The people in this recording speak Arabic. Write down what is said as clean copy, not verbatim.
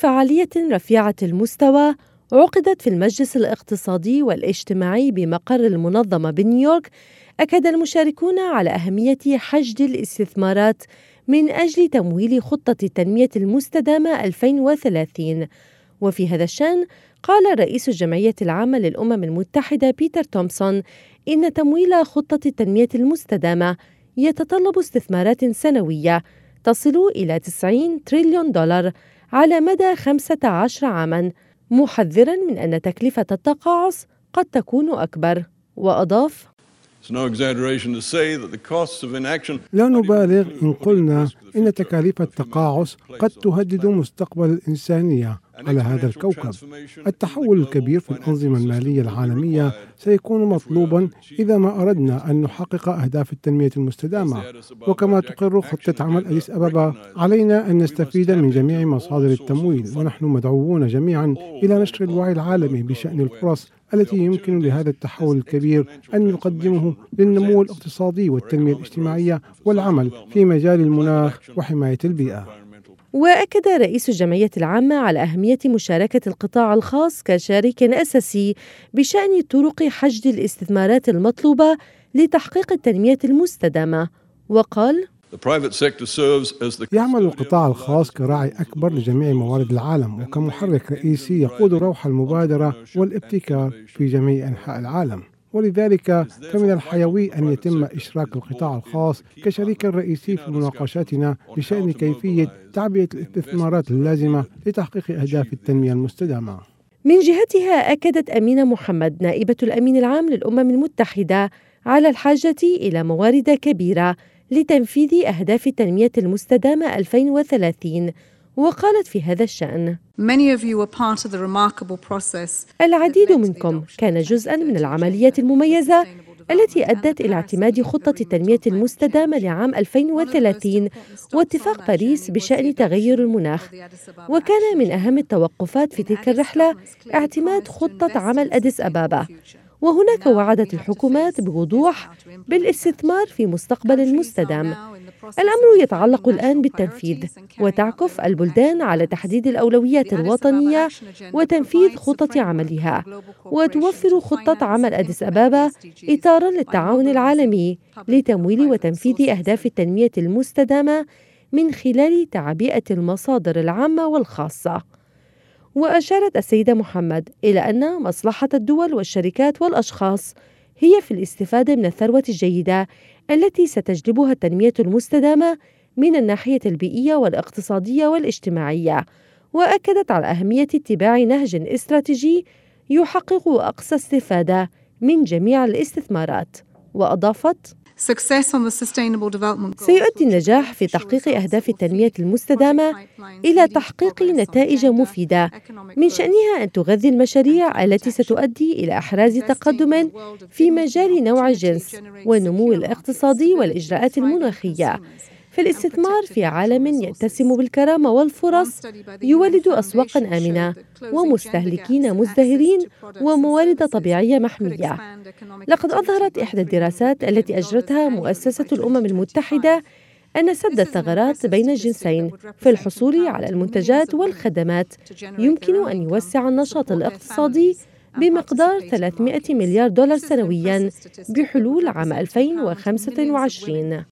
فعالية رفيعة المستوى عقدت في المجلس الاقتصادي والاجتماعي بمقر المنظمة بنيويورك، أكد المشاركون على أهمية حشد الاستثمارات من أجل تمويل خطة التنمية المستدامة 2030. وفي هذا الشأن قال رئيس الجمعية العامة للأمم المتحدة بيتر تومسون إن تمويل خطة التنمية المستدامة يتطلب استثمارات سنوية تصل إلى 90 تريليون دولار على مدى 15 عاماً، محذراً من أن تكلفة التقاعس قد تكون أكبر. وأضاف: لا نبالغ إن قلنا إن تكاليف التقاعس قد تهدد مستقبل الإنسانية على هذا الكوكب. التحول الكبير في الأنظمة المالية العالمية سيكون مطلوباً إذا ما أردنا أن نحقق أهداف التنمية المستدامة. وكما تقر خطة عمل أديس أبابا، علينا أن نستفيد من جميع مصادر التمويل، ونحن مدعوون جميعاً إلى نشر الوعي العالمي بشأن الفرص التي يمكن لهذا التحول الكبير أن نقدمه للنمو الاقتصادي والتنمية الاجتماعية والعمل في مجال المناخ وحماية البيئة. وأكد رئيس الجمعية العامة على أهمية مشاركة القطاع الخاص كشريك أساسي بشأن طرق حشد الاستثمارات المطلوبة لتحقيق التنمية المستدامة. وقال: يعمل القطاع الخاص كراعي أكبر لجميع موارد العالم وكمحرك رئيسي يقود روح المبادرة والابتكار في جميع أنحاء العالم، ولذلك فمن الحيوي أن يتم إشراك القطاع الخاص كشريك رئيسي في مناقشاتنا بشأن كيفية تعبئة الاستثمارات اللازمة لتحقيق أهداف التنمية المستدامة. من جهتها أكدت أمينة محمد نائبة الأمين العام للأمم المتحدة على الحاجة إلى موارد كبيرة لتنفيذ أهداف التنمية المستدامة 2030. وقالت في هذا الشأن: العديد منكم كان جزءاً من العملية المميزة التي أدت إلى اعتماد خطة التنمية المستدامة لعام 2030 واتفاق باريس بشأن تغير المناخ. وكان من أهم التوقفات في تلك الرحلة اعتماد خطة عمل أديس أبابا، وهناك وعدت الحكومات بوضوح بالاستثمار في مستقبل المستدام. الأمر يتعلق الآن بالتنفيذ، وتعكف البلدان على تحديد الأولويات الوطنية وتنفيذ خطط عملها. وتوفر خطة عمل أديس أبابا إطاراً للتعاون العالمي لتمويل وتنفيذ أهداف التنمية المستدامة من خلال تعبئة المصادر العامة والخاصة. وأشارت السيدة محمد إلى أن مصلحة الدول والشركات والأشخاص هي في الاستفادة من الثروة الجيدة التي ستجلبها التنمية المستدامة من الناحية البيئية والاقتصادية والاجتماعية. وأكدت على أهمية اتباع نهج استراتيجي يحقق أقصى استفادة من جميع الاستثمارات. وأضافت: سيؤدي النجاح في تحقيق أهداف التنمية المستدامة إلى تحقيق نتائج مفيدة من شأنها أن تغذي المشاريع التي ستؤدي إلى إحراز تقدم في مجال نوع الجنس والنمو الاقتصادي والإجراءات المناخية. فالاستثمار في عالم يتسم بالكرامة والفرص يولد أسواقاً آمنة ومستهلكين مزدهرين وموارد طبيعية محمية. لقد أظهرت إحدى الدراسات التي أجرتها مؤسسة الأمم المتحدة أن سد الثغرات بين الجنسين في الحصول على المنتجات والخدمات يمكن أن يوسع النشاط الاقتصادي بمقدار 300 مليار دولار سنوياً بحلول عام 2025.